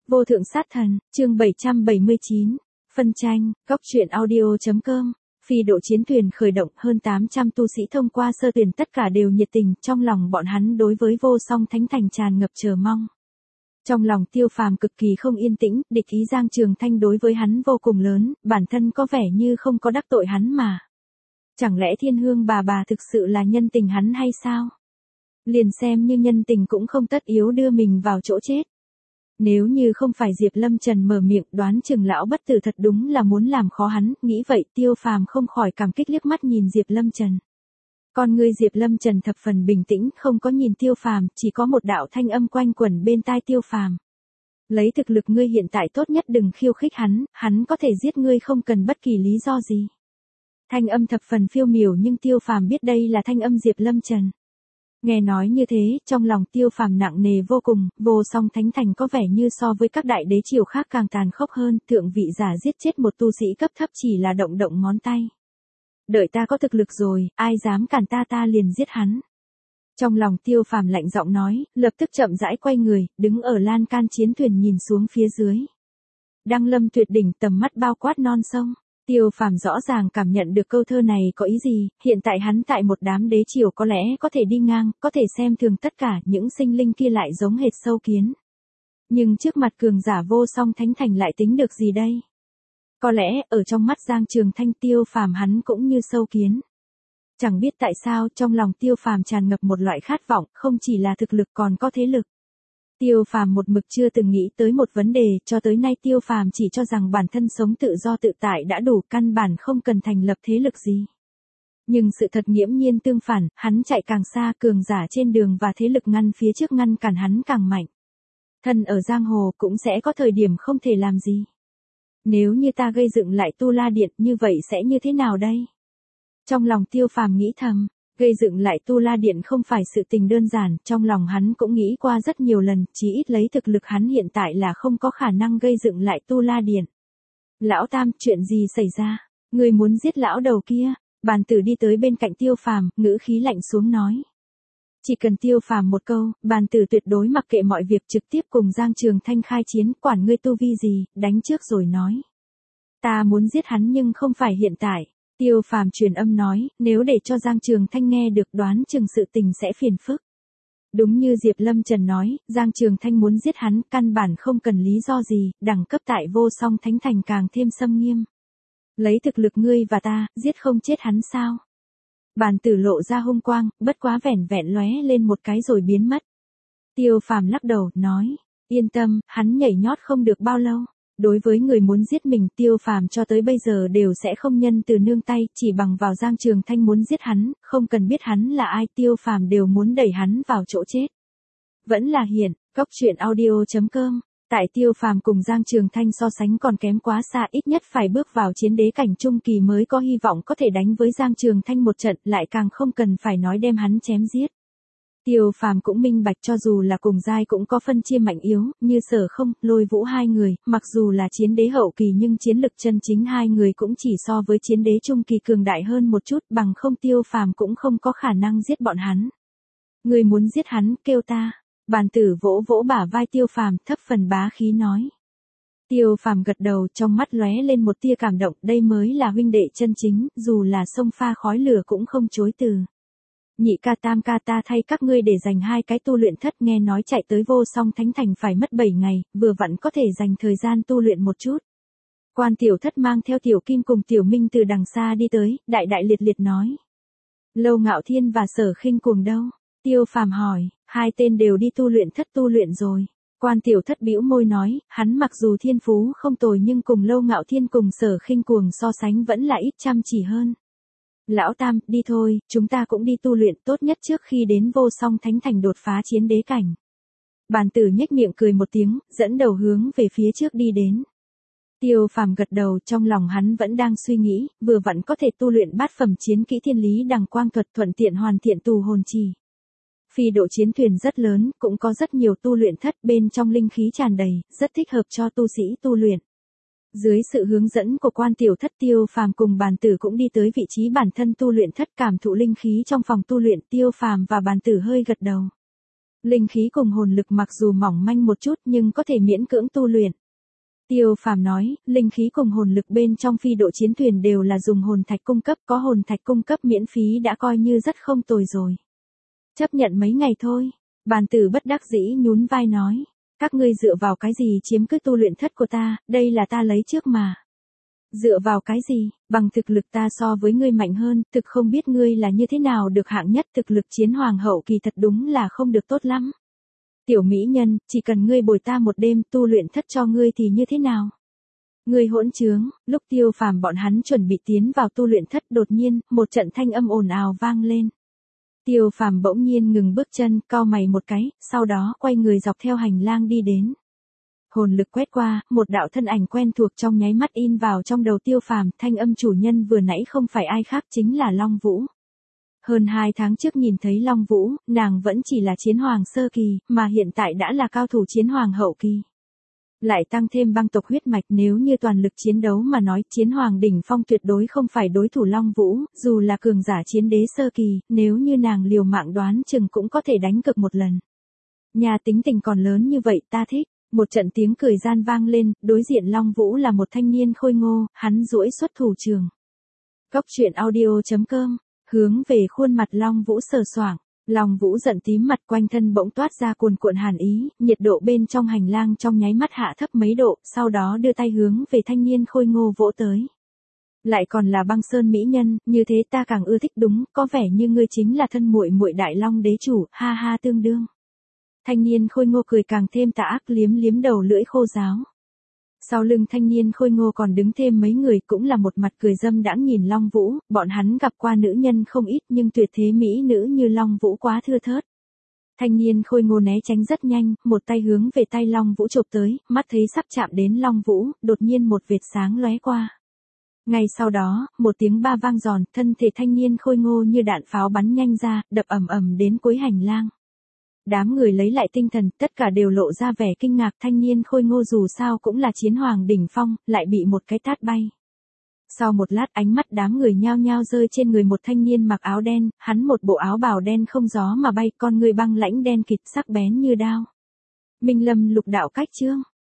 Vô thượng sát thần, chương 779. Phân tranh, góc truyện audio.com. Phi độ chiến thuyền khởi động, hơn 800 tu sĩ thông qua sơ tuyển tất cả đều nhiệt tình, trong lòng bọn hắn đối với Vô Song Thánh Thành tràn ngập chờ mong. Trong lòng Tiêu Phàm cực kỳ không yên tĩnh, địch ý Giang Trường Thanh đối với hắn vô cùng lớn, bản thân có vẻ như không có đắc tội hắn mà. Chẳng lẽ Thiên Hương bà thực sự là nhân tình hắn hay sao? Liền xem như nhân tình cũng không tất yếu đưa mình vào chỗ chết. Nếu như không phải Diệp Lâm Trần mở miệng, đoán chừng lão bất tử thật đúng là muốn làm khó hắn, nghĩ vậy Tiêu Phàm không khỏi cảm kích liếc mắt nhìn Diệp Lâm Trần. Con người Diệp Lâm Trần thập phần bình tĩnh, không có nhìn Tiêu Phàm, chỉ có một đạo thanh âm quanh quẩn bên tai Tiêu Phàm. Lấy thực lực ngươi hiện tại tốt nhất đừng khiêu khích hắn có thể giết ngươi không cần bất kỳ lý do gì. Thanh âm thập phần phiêu miểu nhưng Tiêu Phàm biết đây là thanh âm Diệp Lâm Trần. Nghe nói như thế, trong lòng Tiêu Phàm nặng nề vô cùng, Vô Song Thánh Thành có vẻ như so với các đại đế triều khác càng tàn khốc hơn, thượng vị giả giết chết một tu sĩ cấp thấp chỉ là động ngón tay. Đợi ta có thực lực rồi, ai dám cản ta liền giết hắn. Trong lòng Tiêu Phàm lạnh giọng nói, lập tức chậm rãi quay người, đứng ở lan can chiến thuyền nhìn xuống phía dưới. Đăng lâm tuyệt đỉnh, tầm mắt bao quát non sông. Tiêu Phàm rõ ràng cảm nhận được câu thơ này có ý gì, hiện tại hắn tại một đám đế triều có lẽ có thể đi ngang, có thể xem thường tất cả, những sinh linh kia lại giống hệt sâu kiến. Nhưng trước mặt cường giả Vô Song Thánh Thành lại tính được gì đây? Có lẽ, ở trong mắt Giang Trường Thanh, Tiêu Phàm hắn cũng như sâu kiến. Chẳng biết tại sao, trong lòng Tiêu Phàm tràn ngập một loại khát vọng, không chỉ là thực lực còn có thế lực. Tiêu Phàm một mực chưa từng nghĩ tới một vấn đề, cho tới nay Tiêu Phàm chỉ cho rằng bản thân sống tự do tự tại đã đủ, căn bản không cần thành lập thế lực gì. Nhưng sự thật nghiễm nhiên tương phản, hắn chạy càng xa, cường giả trên đường và thế lực ngăn phía trước ngăn cản hắn càng mạnh. Thân ở giang hồ cũng sẽ có thời điểm không thể làm gì. Nếu như ta gây dựng lại Tu La Điện, như vậy sẽ như thế nào đây? Trong lòng Tiêu Phàm nghĩ thầm. Gây dựng lại Tu La Điện không phải sự tình đơn giản, trong lòng hắn cũng nghĩ qua rất nhiều lần, chỉ ít lấy thực lực hắn hiện tại là không có khả năng gây dựng lại Tu La Điện. Lão Tam, chuyện gì xảy ra? Người muốn giết lão đầu kia? Bàn tử đi tới bên cạnh Tiêu Phàm, ngữ khí lạnh xuống nói. Chỉ cần Tiêu Phàm một câu, bàn tử tuyệt đối mặc kệ mọi việc, trực tiếp cùng Giang Trường Thanh khai chiến, quản ngươi tu vi gì, đánh trước rồi nói. Ta muốn giết hắn nhưng không phải hiện tại. Tiêu Phàm truyền âm nói, nếu để cho Giang Trường Thanh nghe được đoán chừng sự tình sẽ phiền phức. Đúng như Diệp Lâm Trần nói, Giang Trường Thanh muốn giết hắn, căn bản không cần lý do gì, đẳng cấp tại Vô Song Thánh Thành càng thêm xâm nghiêm. Lấy thực lực ngươi và ta, giết không chết hắn sao? Bàn tử lộ ra hung quang, bất quá vẻn lóe lên một cái rồi biến mất. Tiêu Phàm lắc đầu, nói, yên tâm, hắn nhảy nhót không được bao lâu. Đối với người muốn giết mình, Tiêu Phàm cho tới bây giờ đều sẽ không nhân từ nương tay, chỉ bằng vào Giang Trường Thanh muốn giết hắn, không cần biết hắn là ai, Tiêu Phàm đều muốn đẩy hắn vào chỗ chết. Vẫn là hiện, góc truyện audio.com. Tại Tiêu Phàm cùng Giang Trường Thanh so sánh còn kém quá xa, ít nhất phải bước vào chiến đế cảnh trung kỳ mới có hy vọng có thể đánh với Giang Trường Thanh một trận, lại càng không cần phải nói đem hắn chém giết. Tiêu Phàm cũng minh bạch, cho dù là cùng giai cũng có phân chia mạnh yếu, như Sở Không, Lôi Vũ hai người, mặc dù là chiến đế hậu kỳ nhưng chiến lực chân chính hai người cũng chỉ so với chiến đế trung kỳ cường đại hơn một chút, bằng không Tiêu Phàm cũng không có khả năng giết bọn hắn. Người muốn giết hắn, kêu ta. Bàn tử vỗ bả vai Tiêu Phàm, thấp phần bá khí nói. Tiêu Phàm gật đầu, trong mắt lóe lên một tia cảm động, đây mới là huynh đệ chân chính, dù là sông pha khói lửa cũng không chối từ. Nhị ca tam ca, ta thay các ngươi để dành 2 cái tu luyện thất, nghe nói chạy tới Vô Song Thánh Thành phải mất 7 ngày, vừa vặn có thể dành thời gian tu luyện một chút. Quan Tiểu Thất mang theo Tiểu Kim cùng Tiểu Minh từ đằng xa đi tới, đại liệt nói. Lâu Ngạo Thiên và Sở Khinh Cuồng đâu? Tiêu Phàm hỏi, 2 tên đều đi tu luyện thất tu luyện rồi. Quan Tiểu Thất bĩu môi nói, hắn mặc dù thiên phú không tồi nhưng cùng Lâu Ngạo Thiên cùng Sở Khinh Cuồng so sánh vẫn là ít chăm chỉ hơn. Lão Tam, đi thôi, chúng ta cũng đi tu luyện, tốt nhất trước khi đến Vô Song Thánh Thành đột phá chiến đế cảnh. Bàn tử nhếch miệng cười một tiếng, dẫn đầu hướng về phía trước đi đến. Tiêu Phàm gật đầu, trong lòng hắn vẫn đang suy nghĩ, vừa vặn có thể tu luyện bát phẩm chiến kỹ Thiên Lý Đằng Quang Thuật, thuận tiện hoàn thiện tù hồn trì. Phi độ chiến thuyền rất lớn, cũng có rất nhiều tu luyện thất, bên trong linh khí tràn đầy, rất thích hợp cho tu sĩ tu luyện. Dưới sự hướng dẫn của Quan Tiểu Thất, Tiêu Phàm cùng bàn tử cũng đi tới vị trí bản thân tu luyện thất, cảm thụ linh khí trong phòng tu luyện, Tiêu Phàm và bàn tử hơi gật đầu. Linh khí cùng hồn lực mặc dù mỏng manh một chút nhưng có thể miễn cưỡng tu luyện. Tiêu Phàm nói, linh khí cùng hồn lực bên trong phi độ chiến thuyền đều là dùng hồn thạch cung cấp, có hồn thạch cung cấp miễn phí đã coi như rất không tồi rồi. Chấp nhận mấy ngày thôi. Bàn Tử bất đắc dĩ nhún vai nói, các ngươi dựa vào cái gì chiếm cứ tu luyện thất của ta, đây là ta lấy trước mà. Dựa vào cái gì, bằng thực lực ta so với ngươi mạnh hơn, thực không biết ngươi là như thế nào được hạng nhất, thực lực chiến hoàng hậu kỳ thật đúng là không được tốt lắm. Tiểu mỹ nhân, chỉ cần ngươi bồi ta một đêm tu luyện thất cho ngươi thì như thế nào? Ngươi hỗn trướng. Lúc Tiêu Phàm bọn hắn chuẩn bị tiến vào tu luyện thất, đột nhiên, một trận thanh âm ồn ào vang lên. Tiêu Phàm bỗng nhiên ngừng bước chân, cau mày một cái, sau đó quay người dọc theo hành lang đi đến. Hồn lực quét qua, một đạo thân ảnh quen thuộc trong nháy mắt in vào trong đầu Tiêu Phàm, thanh âm chủ nhân vừa nãy không phải ai khác chính là Long Vũ. Hơn 2 tháng trước nhìn thấy Long Vũ, nàng vẫn chỉ là chiến hoàng sơ kỳ, mà hiện tại đã là cao thủ chiến hoàng hậu kỳ. Lại tăng thêm băng tộc huyết mạch, nếu như toàn lực chiến đấu mà nói, chiến hoàng đỉnh phong tuyệt đối không phải đối thủ Long Vũ, dù là cường giả chiến đế sơ kỳ, nếu như nàng liều mạng đoán chừng cũng có thể đánh cực một lần. Nhà tính tình còn lớn như vậy ta thích. Một trận tiếng cười gian vang lên, đối diện Long Vũ là một thanh niên khôi ngô, hắn duỗi xuất thủ trường. Góc truyện audio.com, hướng về khuôn mặt Long Vũ sờ soạng. Long Vũ giận tím mặt, quanh thân bỗng toát ra cuồn cuộn hàn ý, nhiệt độ bên trong hành lang trong nháy mắt hạ thấp mấy độ, sau đó đưa tay hướng về thanh niên khôi ngô vỗ tới. Lại còn là Băng Sơn mỹ nhân, như thế ta càng ưa thích, đúng, có vẻ như ngươi chính là thân muội muội Đại Long đế chủ, ha ha tương đương. Thanh niên khôi ngô cười càng thêm tà ác, liếm liếm đầu lưỡi khô ráo. Sau lưng thanh niên khôi ngô còn đứng thêm mấy người, cũng là một mặt cười dâm đãng nhìn Long Vũ, bọn hắn gặp qua nữ nhân không ít nhưng tuyệt thế mỹ nữ như Long Vũ quá thưa thớt. Thanh niên khôi ngô né tránh rất nhanh, một tay hướng về tay Long Vũ chộp tới, mắt thấy sắp chạm đến Long Vũ, đột nhiên một vệt sáng lóe qua. Ngay sau đó, một tiếng ba vang giòn, thân thể thanh niên khôi ngô như đạn pháo bắn nhanh ra, đập ầm ầm đến cuối hành lang. Đám người lấy lại tinh thần, tất cả đều lộ ra vẻ kinh ngạc, thanh niên khôi ngô dù sao cũng là chiến hoàng đỉnh phong, lại bị một cái tát bay. Sau một lát ánh mắt đám người nhao nhao rơi trên người một thanh niên mặc áo đen, hắn một bộ áo bào đen không gió mà bay, con người băng lãnh đen kịt sắc bén như đao. Minh Lâm lục đạo cách chương.